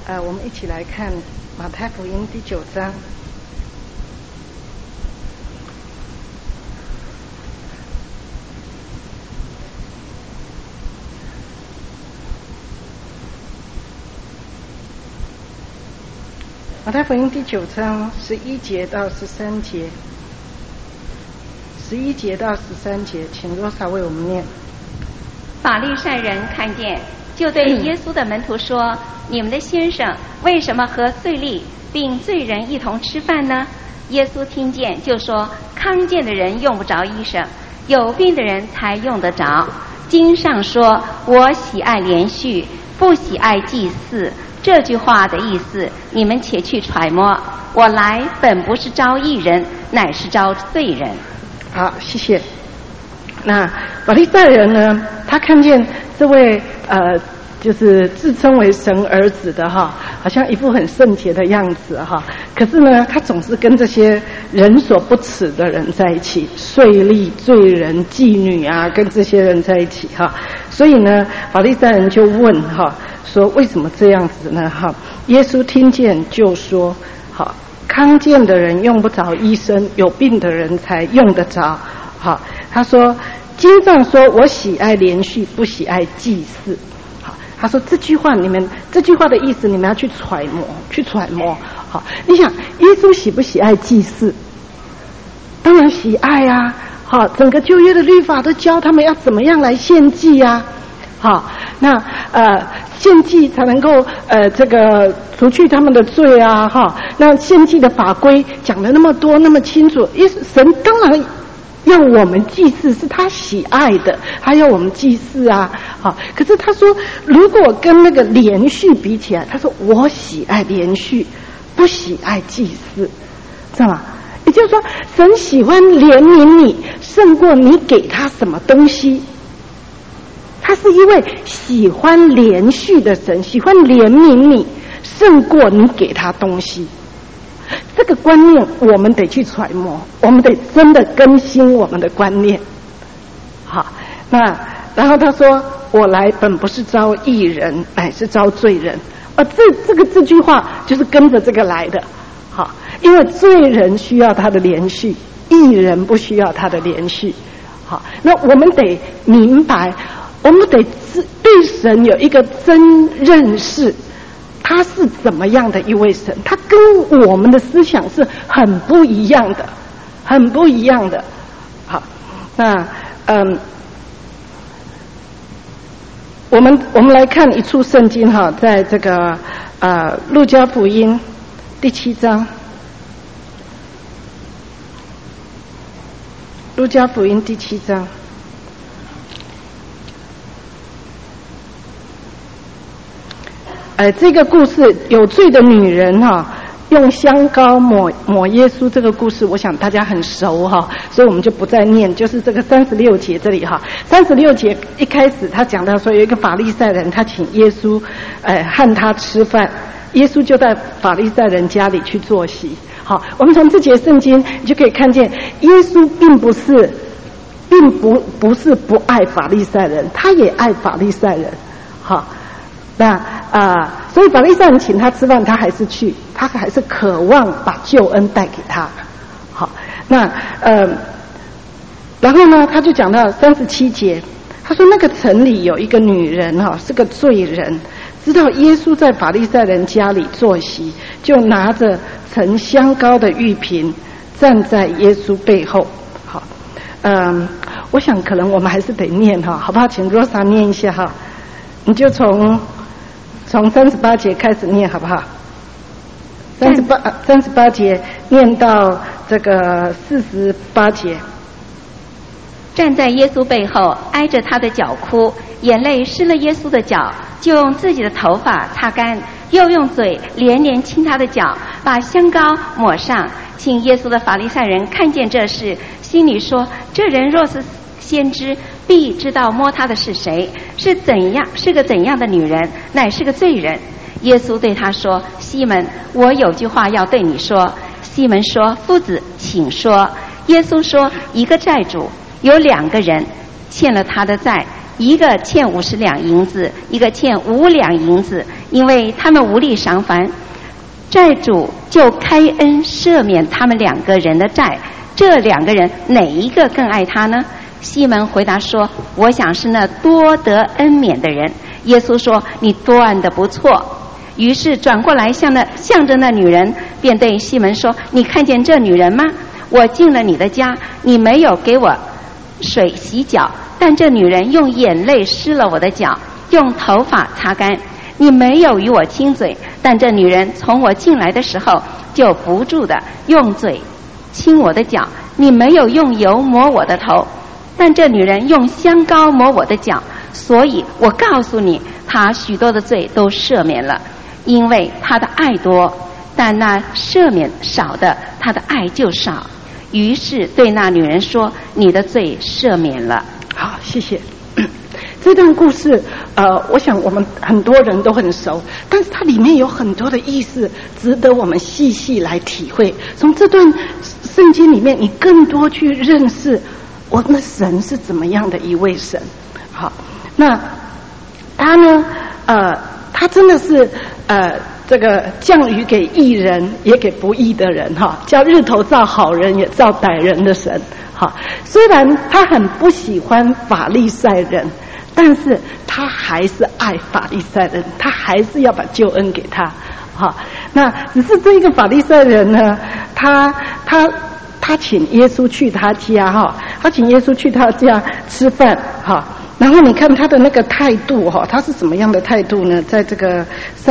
我们一起来看马太福音第9章。马太福音第9章11节到13节，11节到13节，请罗莎为我们念。 法利赛人看见，就对耶稣的门徒说：你们的先生为什么和税吏并罪人一同吃饭呢？耶稣听见就说：康健的人用不着医生，有病的人才用得着。经上说：我喜爱连续，不喜爱祭祀。这句话的意思，你们且去揣摩。我来本不是招义人，乃是招罪人。 好，谢谢。那法利赛人呢，他看见这位就是自称为神儿子的哈，好像一副很圣洁的样子哈。可是呢，他总是跟这些人所不齿的人在一起，税吏、罪人、妓女啊，跟这些人在一起哈。所以呢，法利赛人就问哈，说为什么这样子呢？哈，耶稣听见就说：好，康健的人用不着医生，有病的人才用得着。好，他说经上说：我喜爱连续，不喜爱祭祀。他说这句话的意思你们要去揣摩。好，你想耶稣喜不喜爱祭祀？当然喜爱啊。好，整个旧约的律法都教他们要怎么样来献祭啊。好，那献祭才能够这个除去他们的罪啊。哈，那献祭的法规讲了那么多那么清楚，神当然要我们祭祀，是他喜爱的，他要我们祭祀啊。好，可是他说如果跟那个连续比起来，他说我喜爱连续，不喜爱祭祀，知道吗？也就是说神喜欢怜悯你胜过你给他什么东西。他是一位喜欢连续的神，喜欢怜悯你胜过你给他东西。这个观念我们得去揣摩，我们得真的更新我们的观念。好，那然后他说：我来本不是招义人，乃是招罪人。这句话就是跟着这个来的。好，因为罪人需要他的连续，义人不需要他的连续。好，那我们得明白，我们得对神有一个真认识。他是怎么样的一位神？他跟我们的思想是很不一样的，很不一样的。好，那我们来看一处圣经哈，在这个路加福音第7章，路加福音第7章。这个故事有罪的女人哈，用香膏抹耶稣，这个故事我想大家很熟哈，所以我们就不再念。就是这个36节这里哈，36节一开始他讲到说有一个法利赛人，他请耶稣和他吃饭，耶稣就在法利赛人家里去坐席。好，我们从这节圣经你就可以看见，耶稣并不是不爱法利赛人，他也爱法利赛人。好，那所以法利赛人请他吃饭，他还是去，他还是渴望把救恩带给他。好，那然后呢，他就讲到37节，他说那个城里有一个女人哈，是个罪人，知道耶稣在法利赛人家里坐席，就拿着盛香膏的玉瓶，站在耶稣背后。好，我想可能我们还是得念哈，好不好？请 Rosa 念一下哈，你就从38节开始念好不好？38节念到这个48节。 站在耶稣背后，挨着他的脚哭，眼泪湿了耶稣的脚，就用自己的头发擦干，又用嘴连连亲他的脚，把香膏抹上。请耶稣的法利赛人看见这事，心里说：这人若是先知，必知道摸他的是谁，是个怎样的女人，乃是个罪人。耶稣对他说：西门，我有句话要对你说。西门说：夫子，请说。耶稣说：一个债主有2个人，欠了他的债， 一个欠50两银子，一个欠5两银子，因为他们无力偿还。债主就开恩赦免他们2个人的债。这2个人哪一个更爱他呢？西门回答说：我想是那多得恩免的人。耶稣说：你断得不错。于是转过来向着那女人，便对西门说：你看见这女人吗？我进了你的家，你没有给我水洗脚，但这女人用眼泪湿了我的脚，用头发擦干。你没有与我亲嘴，但这女人从我进来的时候就不住的用嘴亲我的脚。你没有用油抹我的头，但这女人用香膏抹我的脚。所以我告诉你，她许多的罪都赦免了，因为她的爱多；但那赦免少的，她的爱就少。于是对那女人说：你的罪赦免了。 好，谢谢。这段故事我想我们很多人都很熟，但是它里面有很多的意思值得我们细细来体会。从这段圣经里面，你更多去认识我们的神是怎么样的一位神。好，那他呢他真的是这个降雨给义人也给不义的人哈，叫日头照好人也照歹人的神。好，虽然他很不喜欢法利赛人，但是他还是爱法利赛人，他还是要把救恩给他。好，那只是这一个法利赛人呢，他请耶稣去他家哈，他请耶稣去他家吃饭哈。然后你看他的那个态度哈，他是什么样的态度呢？在这个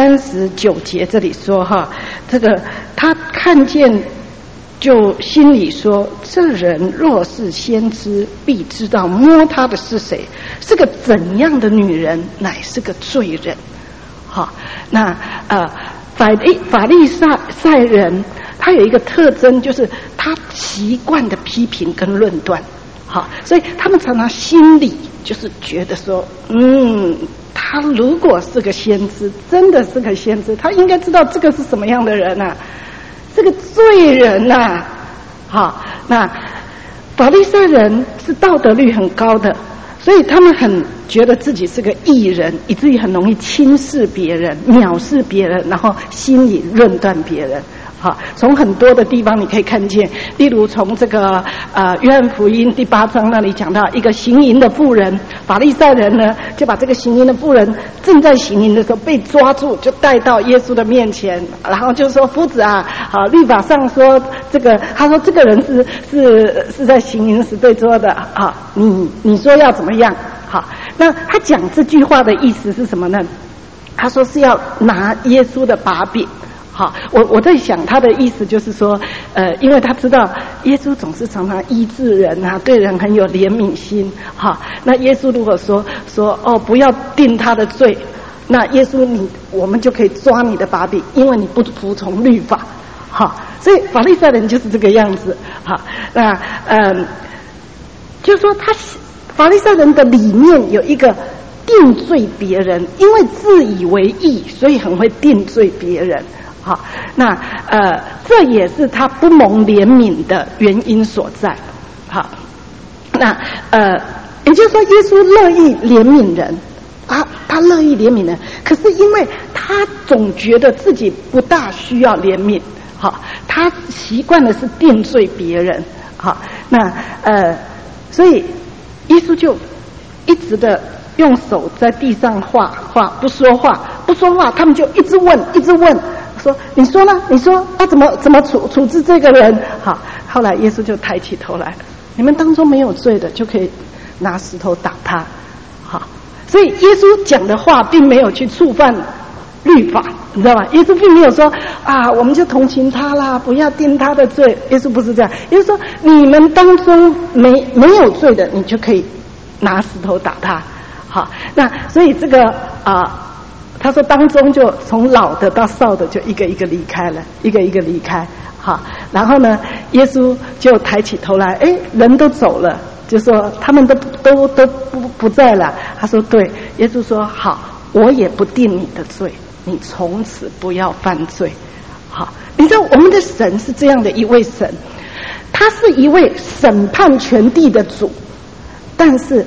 39节这里说哈，这个他看见就心里说：这人若是先知，必知道摸他的是谁，是个怎样的女人，乃是个罪人。好，那法利赛人他有一个特征，就是他习惯的批评跟论断。好，所以他们常常心里就是觉得说，他如果是个先知，真的是个先知，他应该知道这个是什么样的人啊，是个罪人啊。好，那法利赛人是道德律很高的，所以他们很觉得自己是个义人，以至于很容易轻视别人、藐视别人，然后心里论断别人。好，从很多的地方你可以看见，例如从这个约翰福音第8章那里讲到一个行淫的妇人，法利赛人呢就把这个行淫的妇人正在行淫的时候被抓住，就带到耶稣的面前，然后就说：夫子啊，好，律法上说这个，他说这个人是在行淫时被捉的啊，你说要怎么样？好，那他讲这句话的意思是什么呢？他说是要拿耶稣的把柄。好，我在想他的意思就是说，因为他知道耶稣总是常常医治人啊，对人很有怜悯心。好，那耶稣如果说不要定他的罪，那耶稣我们就可以抓你的把柄，因为你不服从律法。好，所以法利赛人就是这个样子。好，那就是说法利赛人的里面有一个定罪别人，因为自以为义，所以很会定罪别人。好，那这也是他不蒙怜悯的原因所在。好，那也就是说，耶稣乐意怜悯人，他乐意怜悯人，可是因为他总觉得自己不大需要怜悯，好，他习惯的是定罪别人。好，那所以耶稣就一直的用手在地上画，不说话，他们就一直问。说你说呢？你说怎么处置这个人？好，后来耶稣就抬起头来，你们当中没有罪的就可以拿石头打他。好，所以耶稣讲的话并没有去触犯律法，你知道吗？耶稣并没有说我们就同情他啦，不要定他的罪。耶稣不是这样，耶稣说你们当中没有罪的，你就可以拿石头打他。好，那所以这个他说当中就从老的到少的就一个一个离开了，一个一个离开。好，然后呢，耶稣就抬起头来，人都走了，就说他们都不在了。他说对，耶稣说好，我也不定你的罪，你从此不要犯罪。好，你知道我们的神是这样的一位神，他是一位审判全地的主，但是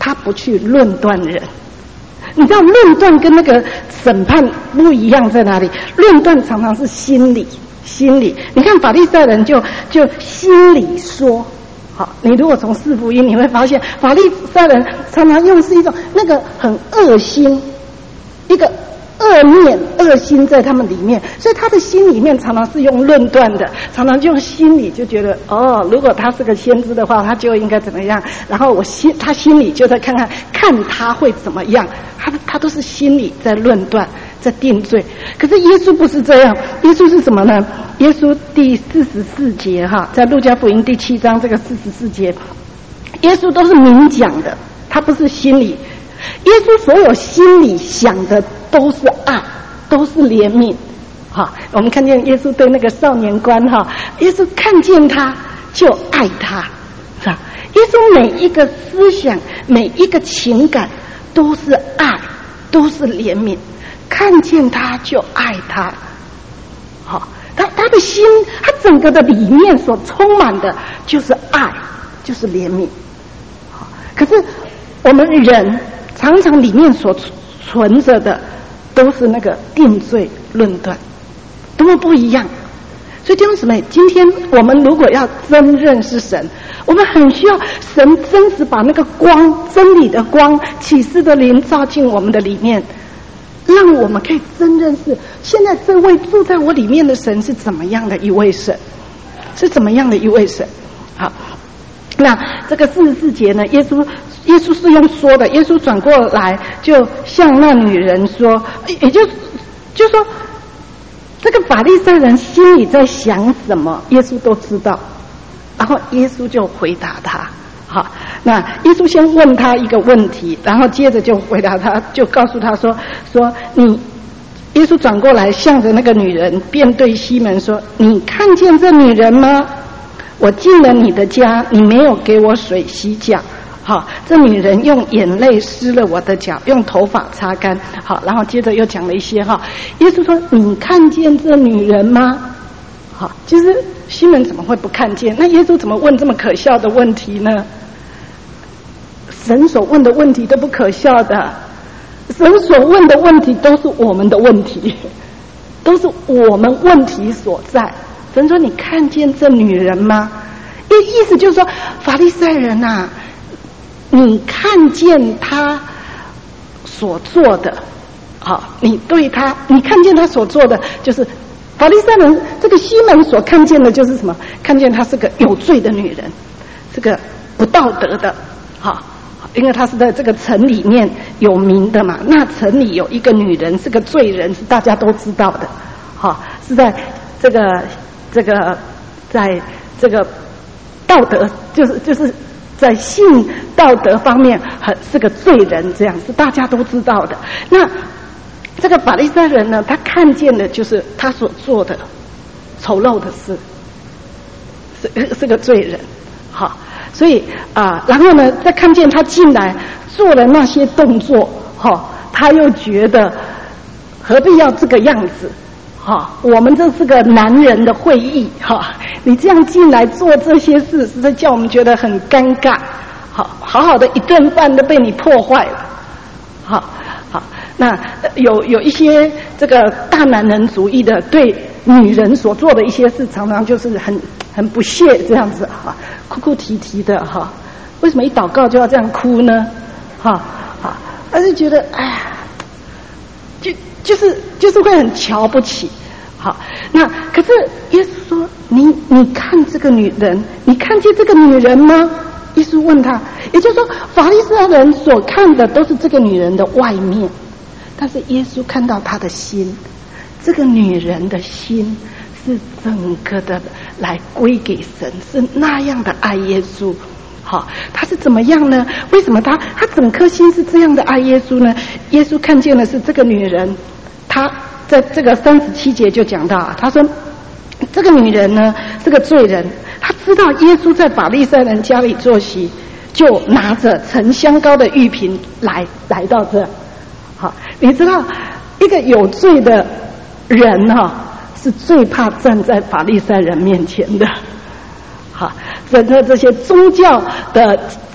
他不去论断人。你知道论断跟那个审判不一样在哪里？论断常常是心理。你看法利赛人就心里说，好，你如果从四福音你会发现，法利赛人常常用是一种那个很恶心，一个恶念、恶心在他们里面，所以他的心里面常常是用论断的，常常就用心里就觉得如果他是个先知的话，他就应该怎么样，然后他心里就在看他会怎么样，他都是心里在论断，在定罪。可是耶稣不是这样，耶稣是什么呢？耶稣第44节在路加福音第7章这个44节，耶稣都是明讲的，他不是心里。耶稣所有心里想的都是爱，都是怜悯。我们看见耶稣对那个少年官耶稣看见他就爱他，是吧？耶稣每一个思想、每一个情感都是爱，都是怜悯，看见他就爱他。他的心，他整个的里面所充满的就是爱，就是怜悯。可是我们人常常里面所存着的都是那个定罪论断，多么不一样。所以弟兄姊妹，今天我们如果要真认识神，我们很需要神真实把那个光，真理的光，启示的灵照进我们的里面，让我们可以真认识现在这位住在我里面的神是怎么样的一位神，是怎么样的一位神。好，那这个44节呢，耶稣是用说的，耶稣转过来就向那女人说，也就说这个法利赛人心里在想什么，耶稣都知道，然后耶稣就回答他。好，那耶稣先问他一个问题，然后接着就回答他，就告诉他说你，耶稣转过来向着那个女人，便对西门说，你看见这女人吗？我进了你的家，你没有给我水洗脚。好，这女人用眼泪湿了我的脚，用头发擦干。好，然后接着又讲了一些耶稣说，你看见这女人吗？好，其实西门怎么会不看见？那耶稣怎么问这么可笑的问题呢？神所问的问题都不可笑的，神所问的问题都是我们的问题，都是我们问题所在。神说，你看见这女人吗？意思就是说，法利赛人啊，你看见他所做的，你对他，你看见他所做的，就是法利赛人这个西门所看见的就是什么？看见她是个有罪的女人，是个不道德的，因为她是在这个城里面有名的嘛。那城里有一个女人是个罪人，是大家都知道的，是在这个在这个道德，就是在性道德方面是个罪人，这样是大家都知道的。那这个法利赛人呢，他看见的就是他所做的丑陋的事，是个罪人。好，所以然后呢，再看见他进来做了那些动作，他又觉得何必要这个样子？我们这是个男人的会议，你这样进来做这些事，实在叫我们觉得很尴尬。好好的一顿饭都被你破坏了。好，那有一些这个大男人主义的，对女人所做的一些事，常常就是很不屑这样子，哭哭啼啼的，为什么一祷告就要这样哭呢？他就觉得哎呀，就是会很瞧不起。好，那可是耶稣说，你看这个女人，你看见这个女人吗？耶稣问他，也就是说，法利赛人所看的都是这个女人的外面，但是耶稣看到她的心，这个女人的心是整个的来归给神，是那样的爱耶稣。好，他是怎么样呢？为什么他整颗心是这样的爱耶稣呢？耶稣看见的是这个女人，她在这个37节就讲到，他说这个女人呢是个罪人，她知道耶稣在法利赛人家里坐席，就拿着盛香膏的玉瓶来到这。好，你知道一个有罪的人是最怕站在法利赛人面前的。好，整个这些宗教的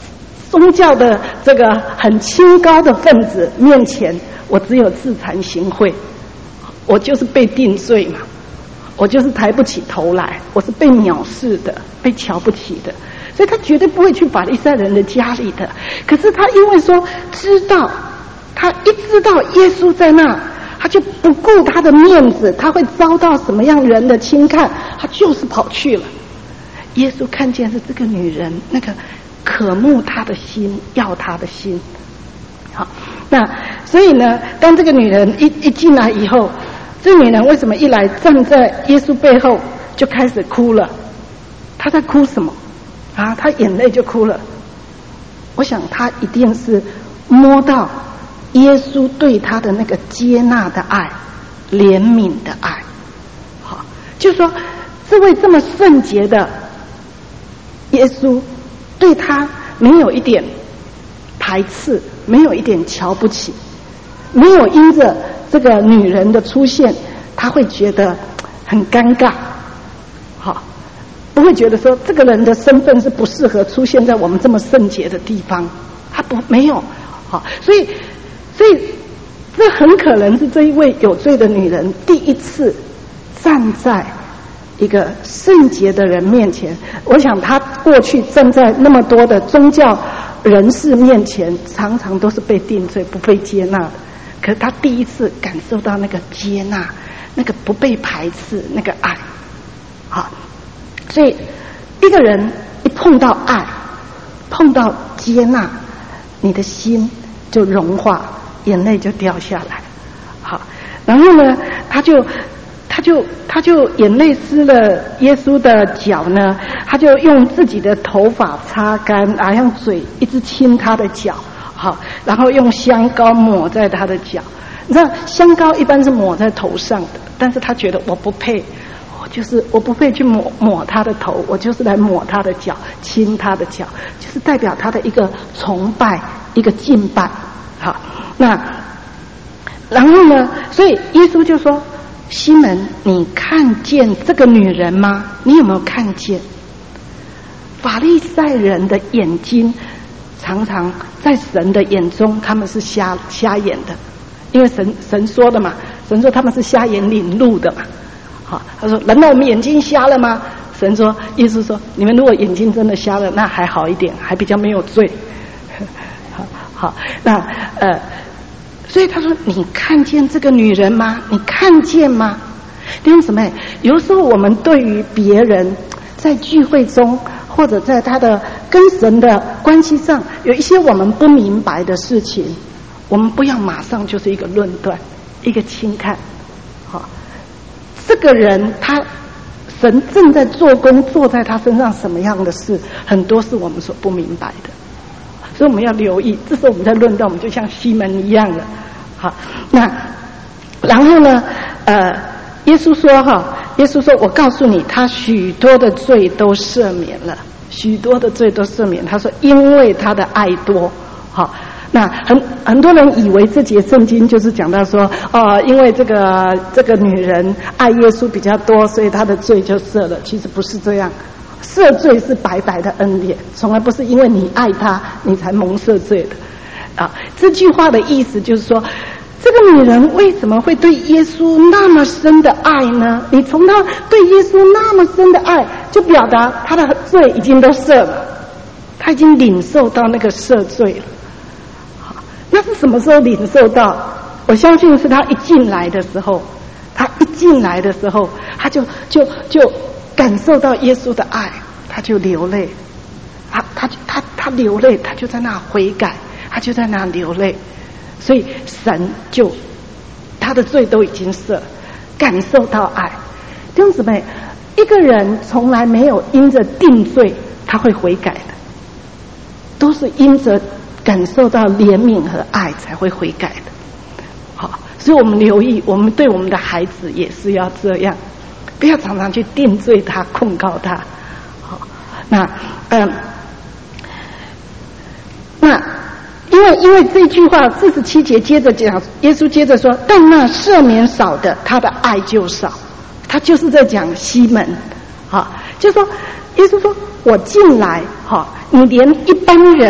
宗教的这个很清高的分子面前，我只有自惭形秽，我就是被定罪嘛，我就是抬不起头来，我是被藐视的，被瞧不起的，所以他绝对不会去法利赛人的家里的。可是他因为说知道，他一知道耶稣在那，他就不顾他的面子，他会遭到什么样人的轻看，他就是跑去了。耶稣看见是这个女人那个渴慕他的心，要他的心。好，那所以呢，当这个女人一进来以后，这女人为什么一来站在耶稣背后就开始哭了？她在哭什么啊？她眼泪就哭了。我想她一定是摸到耶稣对她的那个接纳的爱、怜悯的爱。好，就是说这位这么圣洁的耶稣对他没有一点排斥，没有一点瞧不起，没有因着这个女人的出现他会觉得很尴尬，好，不会觉得说这个人的身份是不适合出现在我们这么圣洁的地方，他没有，好，所以这很可能是这一位有罪的女人第一次站在一个圣洁的人面前。我想他过去站在那么多的宗教人士面前，常常都是被定罪、不被接纳的。可是他第一次感受到那个接纳，那个不被排斥，那个爱。好，所以一个人一碰到爱，碰到接纳，你的心就融化，眼泪就掉下来。好，然后呢，他就眼泪湿了耶稣的脚呢，他就用自己的头发擦干，用嘴一直亲他的脚，好，然后用香膏抹在他的脚。你知道香膏一般是抹在头上的，但是他觉得我不配，我不配去抹他的头，我就是来抹他的脚，亲他的脚，就是代表他的一个崇拜，一个敬拜。好，那然后呢，所以耶稣就说，西门，你看见这个女人吗？你有没有看见？法利赛人的眼睛常常在神的眼中他们是瞎眼的，因为神说的嘛，神说他们是瞎眼领路的嘛。好，他说难道我们眼睛瞎了吗？神说，意思说你们如果眼睛真的瞎了，那还好一点，还比较没有罪。好，那所以他说你看见这个女人吗？你看见吗？弟兄姊妹，有时候我们对于别人在聚会中或者在他的跟神的关系上有一些我们不明白的事情，我们不要马上就是一个论断，一个轻看。好，这个人神正在做工，做在他身上什么样的事，很多是我们所不明白的，所以我们要留意。这时候我们在论断，我们就像西门一样了。好，那然后呢，耶稣说，我告诉你，他许多的罪都赦免了，许多的罪都赦免。他说，因为他的爱多。好，那很多人以为这节圣经就是讲到说，因为这个女人爱耶稣比较多，所以她的罪就赦了。其实不是这样，赦罪是白白的恩典，从来不是因为你爱他你才蒙赦罪的。这句话的意思就是说，这个女人为什么会对耶稣那么深的爱呢？你从她对耶稣那么深的爱，就表达她的罪已经都赦了，她已经领受到那个赦罪了。好，那是什么时候领受到？我相信是她一进来的时候，她就感受到耶稣的爱，她就流泪，她流泪，她就在那悔改，她就在那流泪。所以神就他的罪都已经赦，感受到爱。弟兄姊妹，一个人从来没有因着定罪他会悔改的，都是因着感受到怜悯和爱才会悔改的。好，所以我们留意，我们对我们的孩子也是要这样，不要常常去定罪他、控告他。好，那因为这句话47节接着讲，耶稣接着说，但那赦免少的，他的爱就少。他就是在讲西门，就说耶稣说，我进来，你连一般人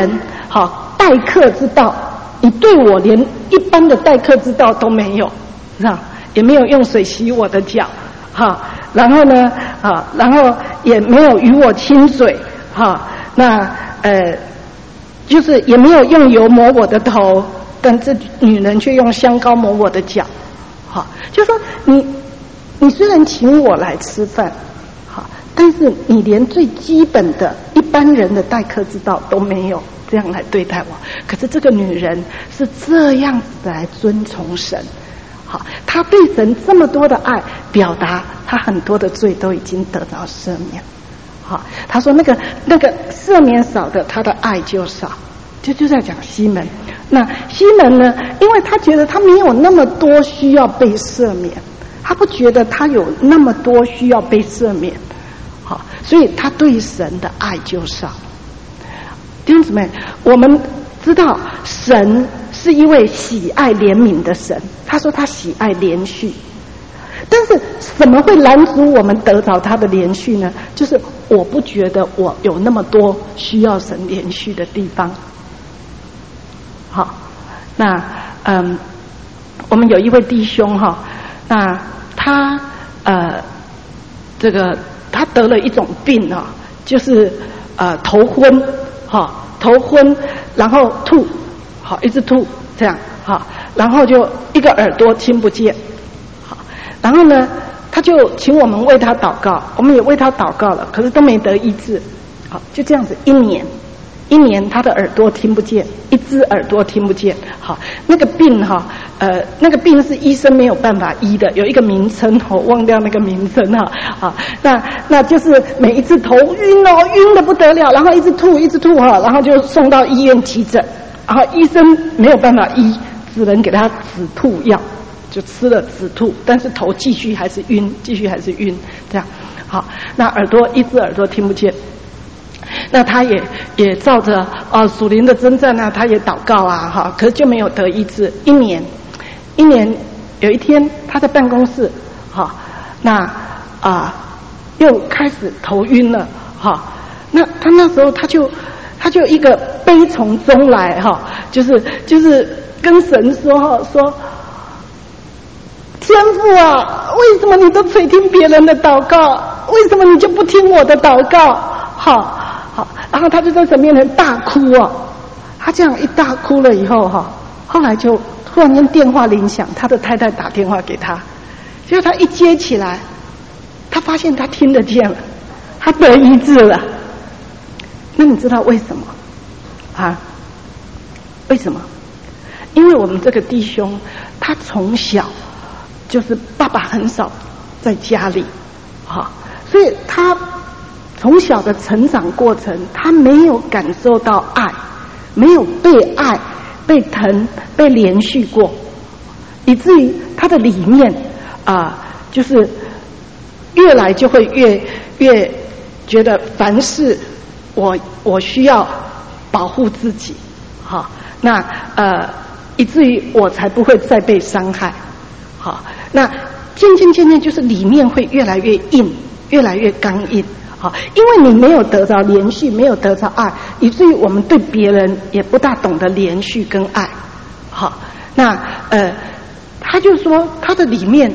好待客之道，你对我连一般的待客之道都没有，是吧？也没有用水洗我的脚，哈，然后呢，然后也没有与我亲嘴，哈，那就是也没有用油抹我的头，但这女人却用香膏抹我的脚，好，就说你虽然请我来吃饭，好，但是你连最基本的一般人的待客之道都没有，这样来对待我。可是这个女人是这样子来遵从神，好，她对神这么多的爱，表达她很多的罪都已经得到赦免。好，他说那个赦免少的，他的爱就少，就在讲西门。那西门呢，因为他觉得他没有那么多需要被赦免，他不觉得他有那么多需要被赦免，好，所以他对神的爱就少。弟兄姊妹，我们知道神是一位喜爱怜悯的神，他说他喜爱连续。但是什么会拦阻我们得着他的连续呢？就是我不觉得我有那么多需要神连续的地方。好，那我们有一位弟兄哈，那他这个他得了一种病啊，就是头昏，哈，头昏，然后吐，好，一直吐这样，好，然后就一个耳朵听不见。然后呢，他就请我们为他祷告，我们也为他祷告了，可是都没得医治。好，就这样子一年他的耳朵听不见，一只耳朵听不见。好，那个病哈，那个病是医生没有办法医的，有一个名称，我忘掉那个名称哈。好，那就是每一次头晕哦，晕得不得了，然后一直吐哈，然后就送到医院急诊，然后医生没有办法医，只能给他止吐药。就吃了止吐，但是头继续还是晕，这样。好，那一只耳朵听不见。那他也照着属灵的征战啊，他也祷告啊，哈，可是就没有得医治。一年有一天他在办公室，哈，那又开始头晕了，哈，那他那时候他就一个悲从中来，哈，就是跟神说。天父啊，为什么你都垂听别人的祷告？为什么你就不听我的祷告？好，然后他就在神面前大哭啊！他这样一大哭了以后哈，后来就突然间电话铃响，他的太太打电话给他，结果他一接起来，他发现他听得见了，他得医治了。那你知道为什么？啊？为什么？因为我们这个弟兄，他从小。就是爸爸很少在家里，哈，所以他从小的成长过程，他没有感受到爱，没有被爱、被疼、被连续过，以至于他的里面就是越来就会越觉得凡事我需要保护自己，哈，那以至于我才不会再被伤害。好，那渐渐就是里面会越来越硬，越来越刚硬。好，因为你没有得着连续，没有得着爱，以至于我们对别人也不大懂得连续跟爱。好，那他就说他的里面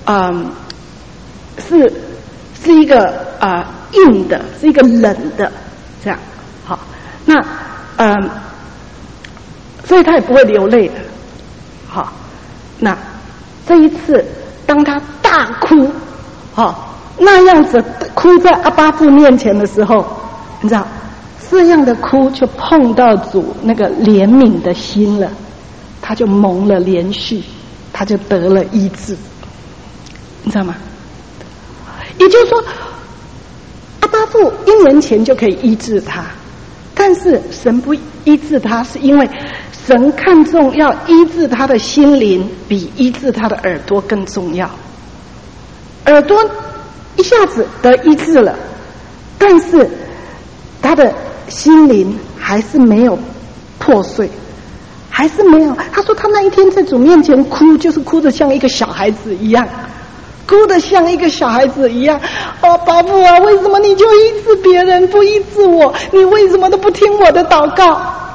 是一个硬的，是一个冷的这样。好，那所以他也不会流泪的。好，那。这一次，当他大哭，那样子哭在阿爸父面前的时候，你知道，这样的哭就碰到主那个怜悯的心了，他就蒙了连续，他就得了医治，你知道吗？也就是说，阿爸父1年前就可以医治他，但是神不医治他，是因为。神看重要医治他的心灵，比医治他的耳朵更重要。耳朵一下子得医治了，但是他的心灵还是没有破碎，还是没有。他说他那一天在主面前哭，就是哭得像一个小孩子一样，哭得像一个小孩子一样。爸父啊，为什么你就医治别人，不医治我？你为什么都不听我的祷告？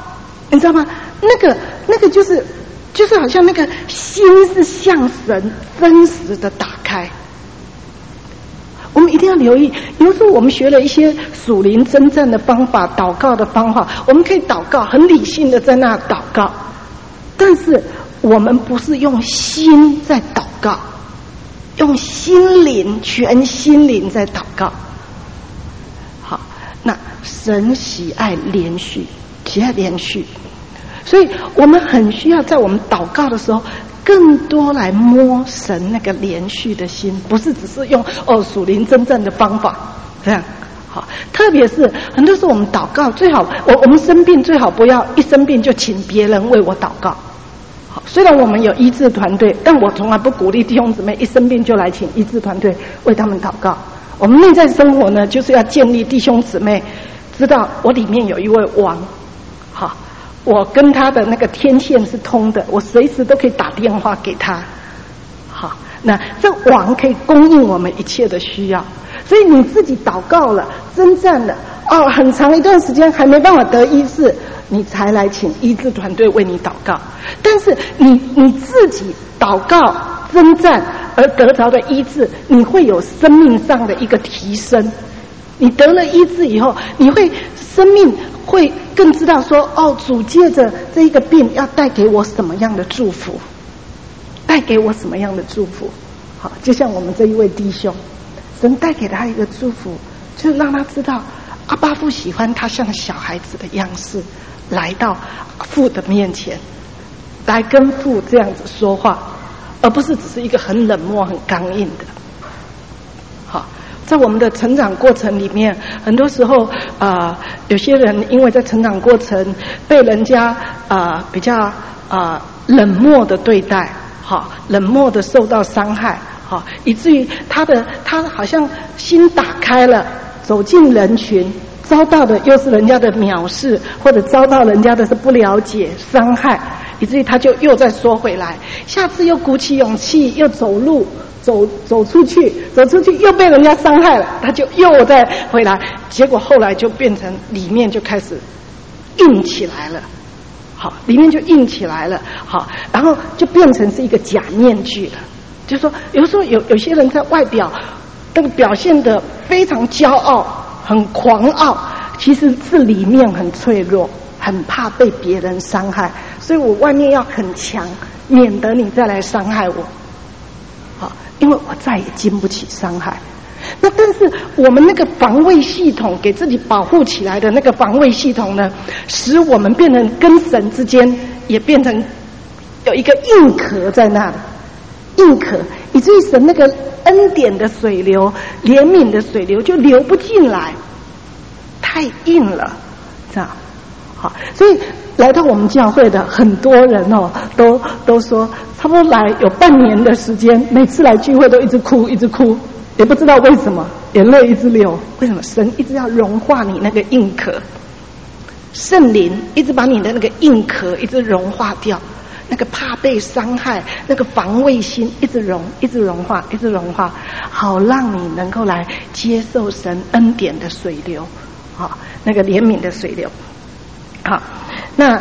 你知道吗？那个就是好像那个心是向神真实的打开。我们一定要留意，有时候我们学了一些属灵征战的方法、祷告的方法，我们可以祷告，很理性的在那祷告，但是我们不是用心在祷告，用心灵、全心灵在祷告。好，那神喜爱连续，喜爱连续，所以我们很需要在我们祷告的时候更多来摸神那个连续的心，不是只是用属灵真正的方法这样。好，特别是很多时候我们祷告最好，我们生病最好不要一生病就请别人为我祷告。好，虽然我们有医治团队，但我从来不鼓励弟兄姊妹一生病就来请医治团队为他们祷告。我们内在生活呢，就是要建立弟兄姊妹知道我里面有一位王，好，我跟他的那个天线是通的，我随时都可以打电话给他。好，那这王可以供应我们一切的需要。所以你自己祷告了，征战了，很长一段时间还没办法得医治，你才来请医治团队为你祷告。但是你自己祷告征战而得着的医治，你会有生命上的一个提升。你得了医治以后，你会生命会更知道说，主借着这一个病要带给我什么样的祝福，带给我什么样的祝福。好，就像我们这一位弟兄，神带给他一个祝福，就让他知道阿爸父喜欢他像小孩子的样式，来到父的面前，来跟父这样子说话，而不是只是一个很冷漠很刚硬的。好，在我们的成长过程里面，很多时候有些人因为在成长过程被人家比较冷漠的对待，好，冷漠的受到伤害，好，以至于他好像心打开了，走进人群，遭到的又是人家的藐视，或者遭到人家的是不了解、伤害，以至于他就又再缩回来，下次又鼓起勇气，又走出去又被人家伤害了，他就又再回来，结果后来就变成里面就开始硬起来了。好，里面就硬起来了。好，然后就变成是一个假面具了。就是说，有时候有些人在外表那个表现得非常骄傲、很狂傲，其实是里面很脆弱，很怕被别人伤害，所以我外面要很强，免得你再来伤害我。好，因为我再也经不起伤害。那但是我们那个防卫系统给自己保护起来的那个防卫系统呢，使我们变成跟神之间也变成有一个硬壳在那里，硬壳，以至于神那个恩典的水流、怜悯的水流就流不进来，太硬了，这样。好，所以来到我们教会的很多人都说，差不多来有半年的时间，每次来聚会都一直哭，也不知道为什么，眼泪一直流。为什么？神一直要融化你那个硬壳，圣灵一直把你的那个硬壳一直融化掉，那个怕被伤害、那个防卫心一直融化，好让你能够来接受神恩典的水流，好，那个怜悯的水流。好，那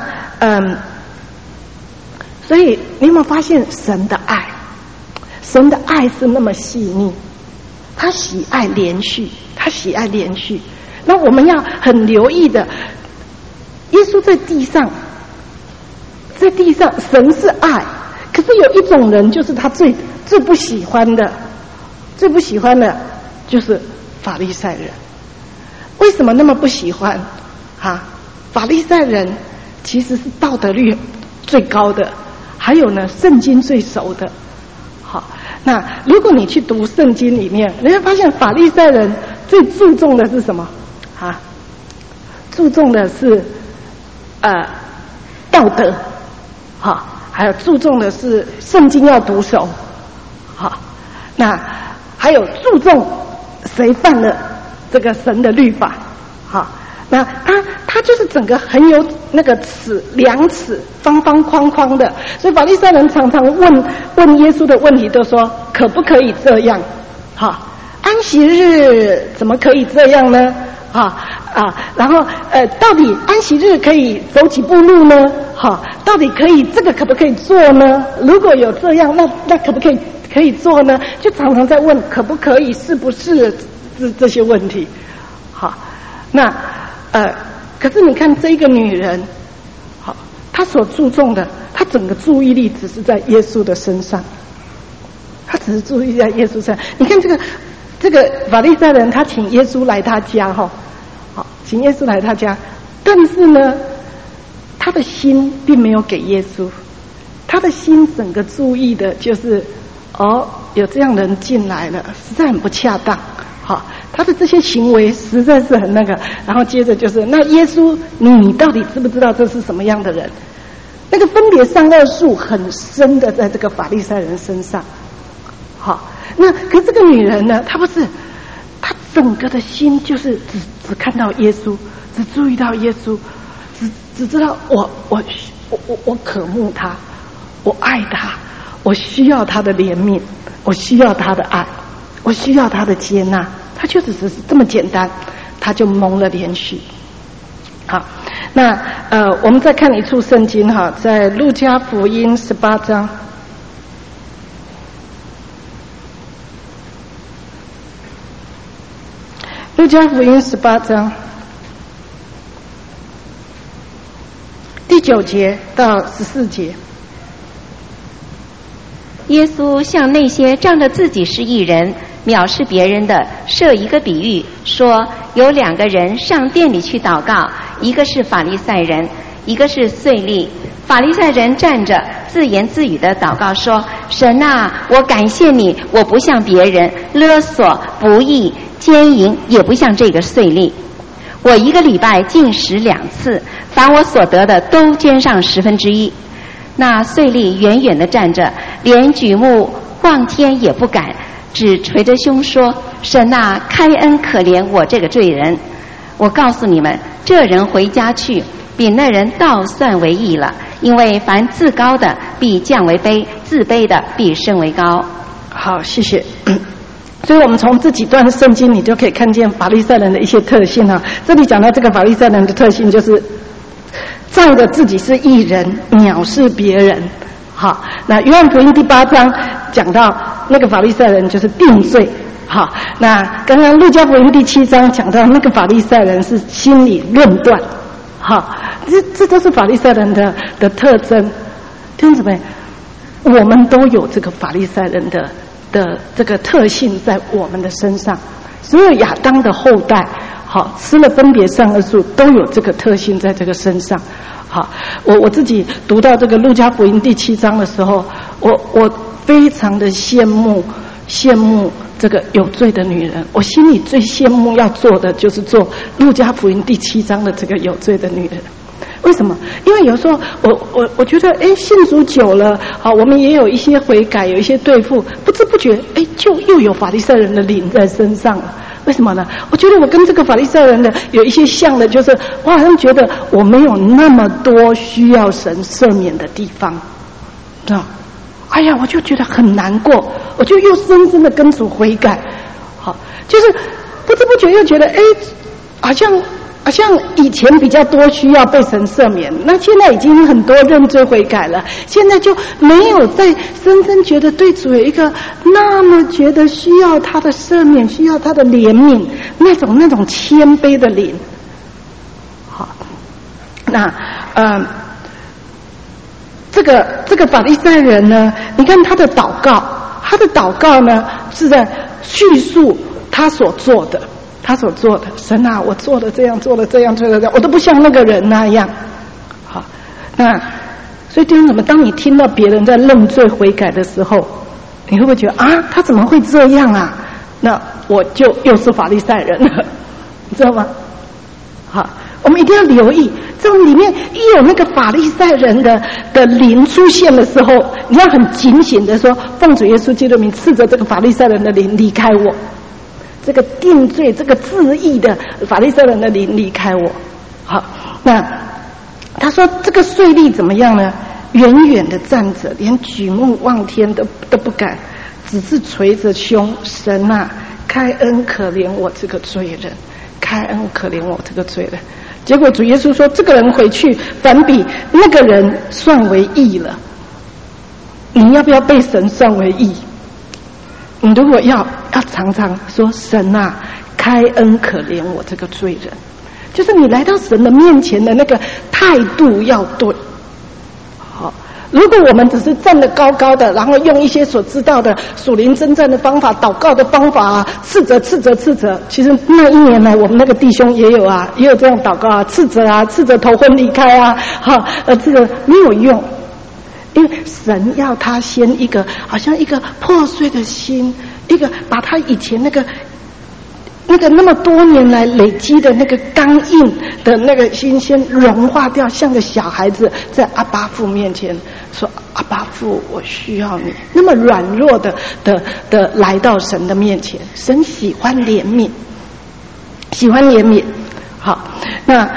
所以你有没有发现神的爱？神的爱是那么细腻。他喜爱连续。那我们要很留意的，耶稣在地上，神是爱，可是有一种人就是他最不喜欢的就是法利赛人。为什么那么不喜欢？法利赛人其实是道德律最高的，还有呢圣经最熟的。好，那如果你去读圣经里面，你会发现法利赛人最注重的是什么？注重的是道德，好，还有注重的是圣经要读熟，好，那还有注重谁犯了这个神的律法，好，那他就是整个很有那个量尺，方方框框的，所以法利赛人常常问耶稣的问题都说可不可以这样？好，安息日怎么可以这样呢？ 然后到底安息日可以走几步路呢？到底这个可不可以做呢？如果有这样，那可不可以做呢？就常常在问可不可以，是不是这些问题。那可是你看这一个女人，她所注重的，她整个注意力只是在耶稣的身上，她只是注意在耶稣身上。你看这个法利赛人，他请耶稣来他家请耶稣来他家，但是呢，他的心并没有给耶稣，他的心整个注意的就是有这样人进来了，实在很不恰当。他的这些行为实在是很那个，然后接着就是那耶稣，你到底知不知道这是什么样的人？那个分别善恶树很深的在这个法利赛人身上。那可是这个女人呢，她不是，她整个的心就是只看到耶稣，只注意到耶稣，只知道我渴慕他，我爱他，我需要他的怜悯，我需要他的爱，我需要他的接纳。他就只是这么简单，他就蒙了连续。好，那我们再看一处圣经在路加福音18章。路加福音18章第9节到14节。 耶稣向那些仗着自己是义人藐视别人的设一个比喻，说有2个人上殿里去祷告，一个是法利赛人，一个是税吏。法利赛人站着自言自语的祷告说，神啊，我感谢你，我不像别人勒索不义奸淫，也不像这个税吏。我1个礼拜禁食2次，凡我所得的都捐上1/10。那税吏远远地站着，连举目望天也不敢，只捶着胸说，神啊，开恩可怜我这个罪人。我告诉你们，这人回家去，比那人倒算为义了，因为凡自高的必降为卑，自卑的必升为高。 好，谢谢。所以我们从这几段圣经你就可以看见法利赛人的一些特性这里讲到这个法利赛人的特性就是仗着自己是义人藐视别人。好，那约翰福音第8章讲到那个法利赛人就是定罪。好，那刚刚路加福音第7章讲到那个法利赛人是心理论断。好，这都是法利赛人的特征。弟兄姊妹，我们都有这个法利赛人的这个特性在我们的身上。所有亚当的后代吃了分别善恶树都有这个特性在这个身上。好，我自己读到这个路加福音第7章的时候，我非常的羡慕这个有罪的女人。我心里最羡慕要做的就是做路加福音第7章的这个有罪的女人。为什么？因为有时候我觉得信主久了，我们也有一些悔改，有一些对付，不知不觉就又有法利赛人的灵在身上了。为什么呢？我觉得我跟这个法利赛人的有一些像的，就是我好像觉得我没有那么多需要神赦免的地方，知道？哎呀，我就觉得很难过，我就又深深的跟主悔改。好，就是不知不觉又觉得好像以前比较多需要被神赦免，那现在已经很多认罪悔改了，现在就没有再深深觉得对主有一个那么觉得需要他的赦免，需要他的怜悯，那种谦卑的灵。好，那这个法利赛人呢，你看他的祷告呢是在叙述他所做的。神啊，我做了这样，我都不像那个人那样。好，那所以弟兄姊妹，当你听到别人在认罪悔改的时候，你会不会觉得他怎么会这样啊？那我就又是法利赛人了，你知道吗？好，我们一定要留意，这种里面一有那个法利赛人的灵出现的时候，你要很警醒的说，奉主耶稣基督名，斥责这个法利赛人的灵离开我。这个定罪、这个自义的法利赛人的灵离开我。好，那他说这个税吏怎么样呢？远远的站着，连举目望天都不敢，只是捶着胸，神啊，开恩可怜我这个罪人。 开恩可怜我这个罪人。结果主耶稣说，这个人回去反比那个人算为义了。你要不要被神算为义？你如果要常常说，神啊，开恩可怜我这个罪人，就是你来到神的面前的那个态度要对。好，如果我们只是站得高高的，然后用一些所知道的属灵征战的方法、祷告的方法啊，斥责，其实那一年呢，我们那个弟兄也有这样祷告啊，斥责头昏离开啊，这个没有用。因为神要他先一个好像一个破碎的心，一个把他以前那个那么多年来累积的那个刚硬的那个心先融化掉，像个小孩子在阿爸父面前说，阿爸父，我需要你，那么软弱的来到神的面前。神喜欢怜悯，好，那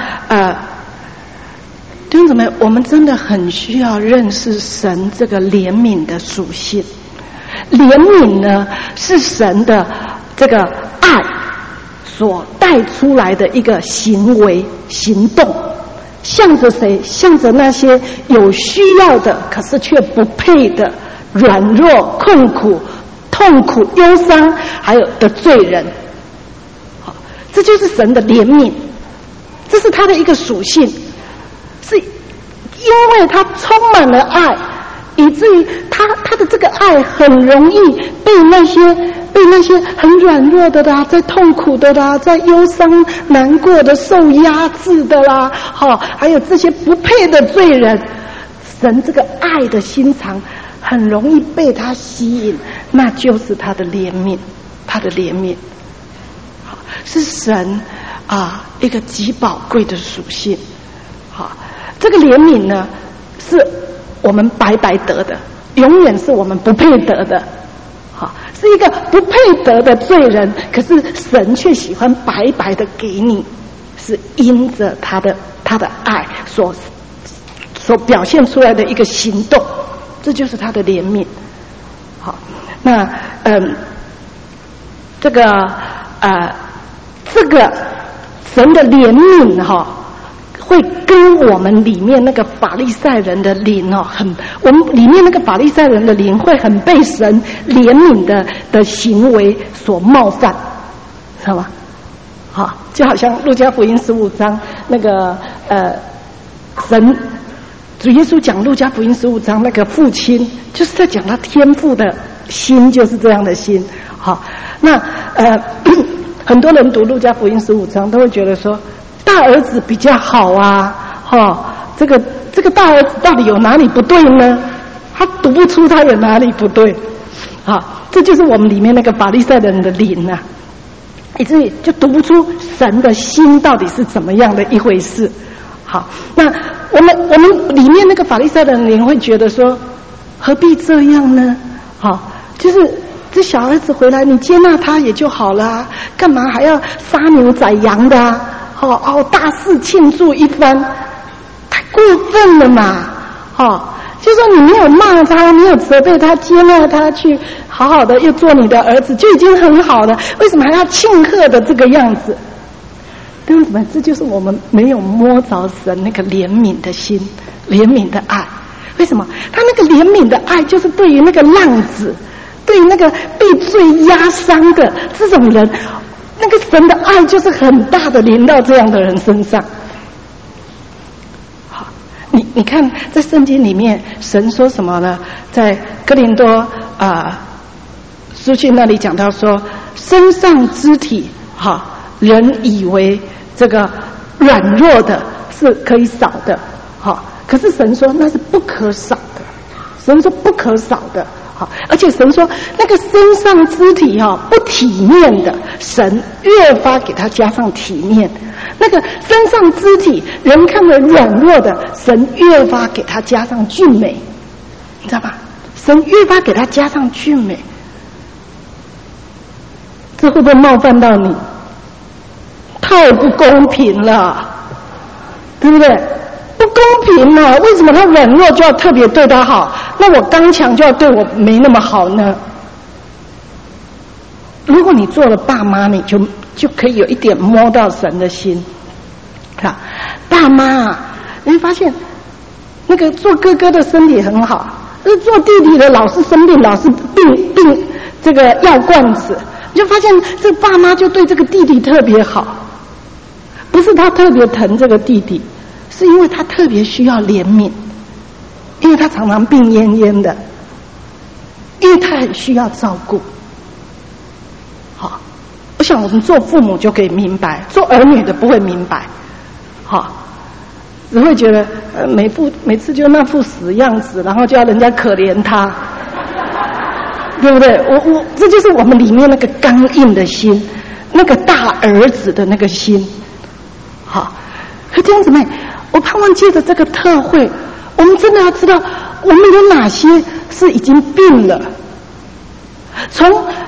弟兄姊妹，我们真的很需要认识神这个怜悯的属性。怜悯呢，是神的这个爱所带出来的一个行为行动，向着谁？向着那些有需要的，可是却不配的软弱、困苦、痛苦、忧伤，还有的罪人。好，这就是神的怜悯，这是他的一个属性。是因为他充满了爱，以至于他的这个爱很容易被那些很软弱的啦，在痛苦的啦，在忧伤难过的、受压制的啦，还有这些不配的罪人，神这个爱的心肠很容易被他吸引，那就是他的怜悯，是神一个极宝贵的属性。好，这个怜悯呢，是我们白白得的，永远是我们不配得的。好，是一个不配得的罪人，可是神却喜欢白白的给你，是因着他的爱所表现出来的一个行动，这就是他的怜悯。好，那这个神的怜悯会跟我们里面那个法利赛人的灵我们里面那个法利赛人的灵会很被神怜悯的行为所冒犯，知道吗？好，就好像路加福音15章那个主耶稣讲路加福音15章那个父亲，就是在讲他天父的心就是这样的心。好，那很多人读路加福音15章都会觉得说，大儿子比较好啊，这个大儿子到底有哪里不对呢？他读不出他有哪里不对，这就是我们里面那个法利赛人的灵啊，以至于就读不出神的心到底是怎么样的一回事。好，那我们里面那个法利赛人的灵会觉得说，何必这样呢？就是这小儿子回来，你接纳他也就好了，干嘛还要杀牛宰羊的啊？大肆庆祝一番，太过分了嘛！就说你没有骂他，没有责备他，接纳他去好好的又做你的儿子，就已经很好了。为什么还要庆贺的这个样子？弟兄姊妹，这就是我们没有摸着神那个怜悯的心，怜悯的爱。为什么？他那个怜悯的爱，就是对于那个浪子，对于那个被罪压伤的这种人。那个神的爱就是很大的临到这样的人身上。好，你看在圣经里面，神说什么呢？在哥林多书信那里讲到说，身上肢体人以为这个软弱的是可以少的，可是神说那是不可少的，神说不可少的。而且神说那个身上肢体不体面的，神越发给他加上体面；那个身上肢体人看为软弱的，神越发给他加上俊美，你知道吧？神越发给他加上俊美，这会不会冒犯到你？太不公平了，对不对？不公平嘛？为什么他软弱就要特别对他好？那我刚强就要对我没那么好呢？ 如果你做了爸妈，你就可以有一点摸到神的心。爸妈啊，你会发现那个做哥哥的身体很好，做弟弟的老是生病，老是病这个药罐子，你就发现这爸妈就对这个弟弟特别好，不是他特别疼这个弟弟，是因为他特别需要怜悯，因为他常常病恹恹的，因为他很需要照顾。好，我想我们做父母就可以明白，做儿女的不会明白。好，只会觉得每次就那副死样子，然后就要人家可怜他，对不对？这就是我们里面那个刚硬的心，那个大儿子的那个心。好，可弟兄姊妹，我盼望借着这个特会，我们真的要知道我们有哪些是已经病了。从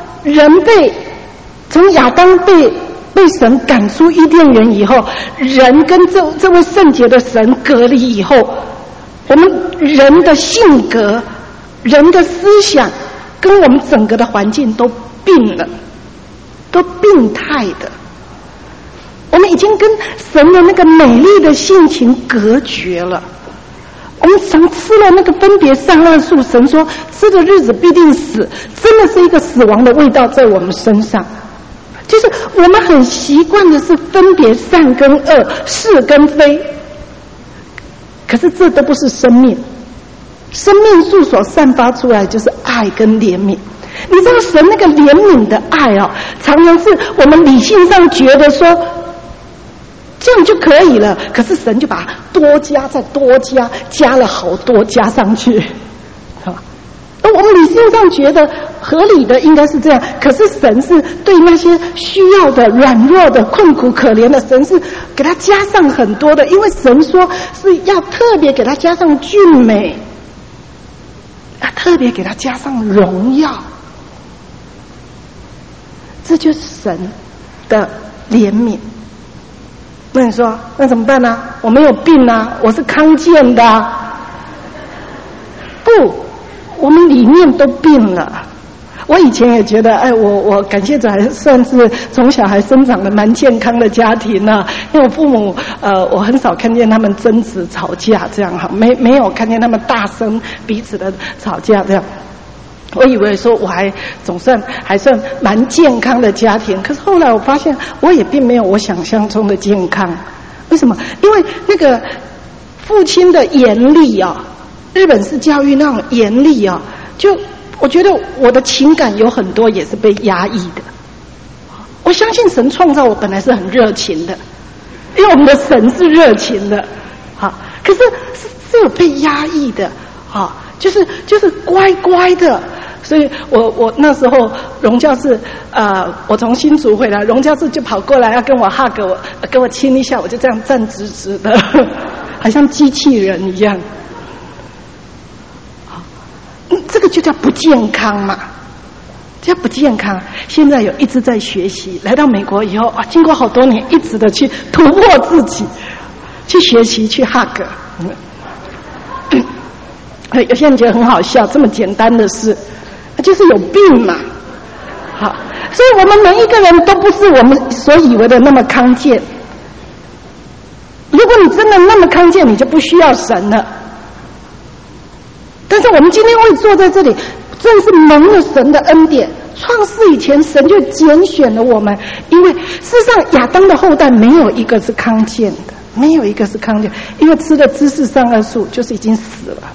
亚当被神赶出伊甸园以后，人跟这位圣洁的神隔离以后，我们人的性格、人的思想跟我们整个的环境都病了，都病态的。我们已经跟神的那个美丽的性情隔绝了。我们常吃了那个分别善恶树，神说吃的日子必定死，真的是一个死亡的味道在我们身上。就是我们很习惯的是分别善跟恶，是跟非，可是这都不是生命。生命树所散发出来就是爱跟怜悯。你知道神那个怜悯的爱哦，常常是我们理性上觉得说这样就可以了，可是神就把它多加再多加，加了好多加上去。我们理性上觉得合理的应该是这样，可是神是对那些需要的、软弱的、困苦可怜的，神是给他加上很多的，因为神说是要特别给他加上俊美，要特别给他加上荣耀。这就是神的怜悯。那你说那怎么办呢？我没有病啊，我是康健的啊。不，我们里面都病了。我以前也觉得，我感谢主还算是从小还生长的蛮健康的家庭啊，因为我父母我很少看见他们争执吵架这样哈，没有看见他们大声彼此的吵架这样。我以为说我还算蛮健康的家庭，可是后来我发现我也并没有我想象中的健康。为什么？因为那个父亲的严厉啊，日本式教育那种严厉啊，就我觉得我的情感有很多也是被压抑的。我相信神创造我本来是很热情的，因为我们的神是热情的，好，可是有被压抑的，好，就是乖乖的。所以我那时候荣教士我从新竹回来，荣教士就跑过来要跟我 hug 我，跟我亲一下，我就这样站直直的，好像机器人一样。这个就叫不健康嘛，叫不健康。现在一直在学习，来到美国以后啊，经过好多年，一直的去突破自己，去学习，去 hug。有些人觉得很好笑，这么简单的事，就是有病嘛。好，所以我们每一个人都不是我们所以为的那么康健。如果你真的那么康健，你就不需要神了。但是我们今天会坐在这里，正是蒙了神的恩典。创世以前，神就拣选了我们，因为事实上亚当的后代没有一个是康健的，没有一个是康健，因为吃了知识善恶树，就是已经死了。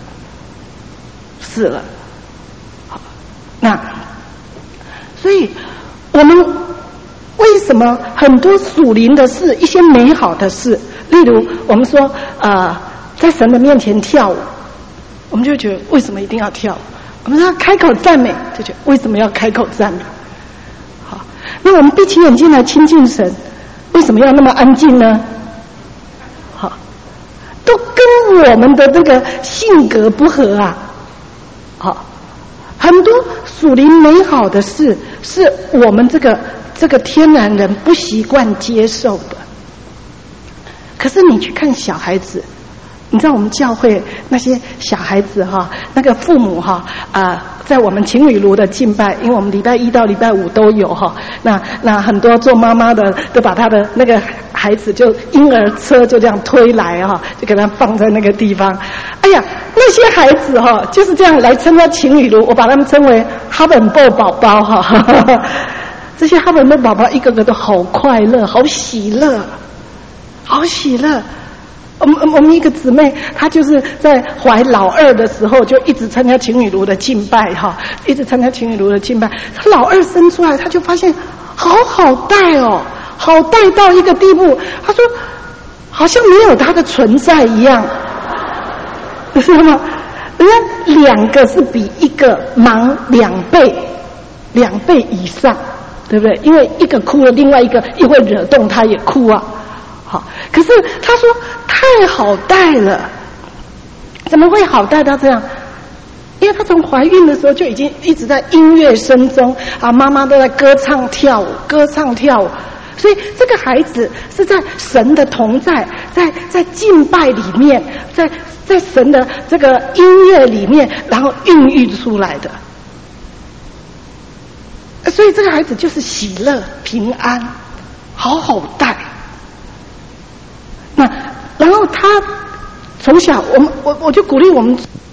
好，那所以我们为什么很多属灵的事，一些美好的事，例如我们说在神的面前跳舞，我们就觉得为什么一定要跳舞？我们说开口赞美，就觉得为什么要开口赞美？好，那我们闭起眼睛来亲近神，为什么要那么安静呢？好，都跟我们的这个性格不合啊。好，很多属灵美好的事是我们这个天然人不习惯接受的。可是你去看小孩子， 你知道我们教会那些小孩子哈，那个父母哈在我们情侣炉的敬拜，因为我们礼拜一到礼拜五都有哈。那很多做妈妈的都把他的那个孩子就婴儿车就这样推来哈，就给他放在那个地方。哎呀，那些孩子哈就是这样来参加情侣炉，我把他们称为哈本布宝宝哈。这些哈本布宝宝一个个都好快乐，好喜乐，好喜乐。我们一个姊妹，她就是在怀老二的时候，就一直参加情侣炉的敬拜哈，一直参加情侣炉的敬拜。她老二生出来，她就发现好好带哦，好带到一个地步，她说好像没有她的存在一样，你知道吗？人家两个是比一个忙2倍以上，对不对？因为一个哭了，另外一个又会惹动他也哭啊。好，可是他说太好带了，怎么会好带到这样？因为他从怀孕的时候就已经一直在音乐声中啊，妈妈都在歌唱跳舞，所以这个孩子是在神的同在，在敬拜里面，在神的这个音乐里面，然后孕育出来的。所以这个孩子就是喜乐、平安，好好带。那然后他从小，我就鼓励我们